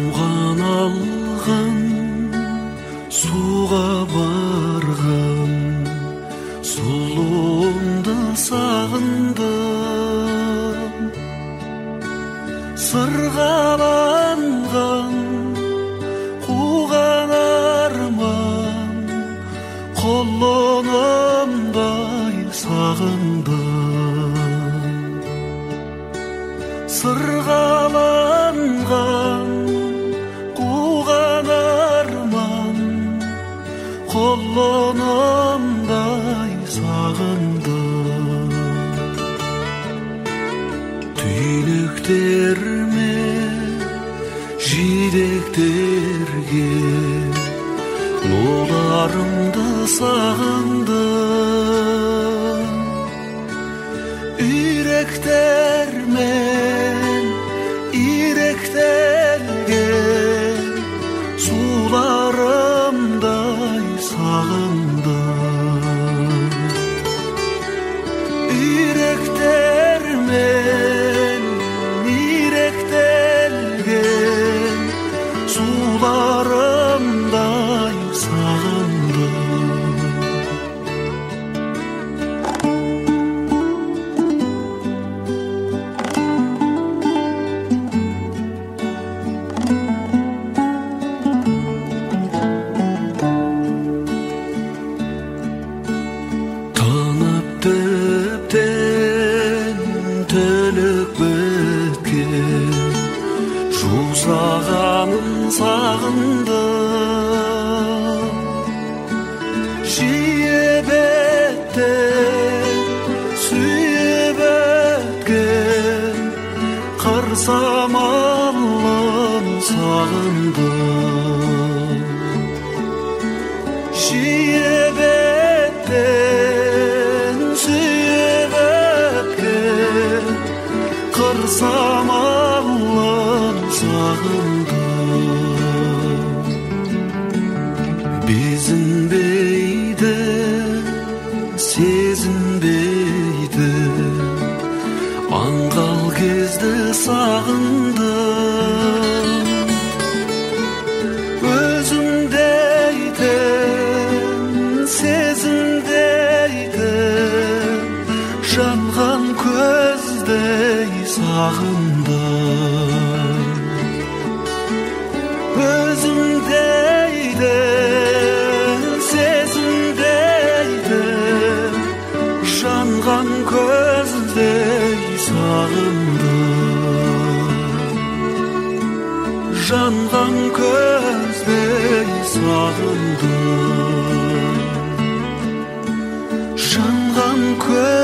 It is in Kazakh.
Тамған алған, суға барған, сұлуымды сағындым. Сырғаланған, қуған арман, құлынымдай сағындым. Сырғаланған, қуған арман, құлынымдай сағындым. Түйнектерме жидектерге ноларымды сағындым. Үйректермен иректелген суларымдай сағындым. Үйректермен иректелген суларымдай сағындым. Танып тіптен төлік біткен жусағанын сағындым. Жиі беттен сүйіп өткен қыр самалын сағындым. Жиі беттен сүйіп өткен қыр самалын сағындым. Безінбейді, сезінбейді, аңғал кезді сағындым. Өзімдейтін, сезімдейтін, жанған көздей сағындым. Өзімдейтін, сезімдейтін, жанған көздей сағындым. Жанған көздей сағындым. Жанған көздей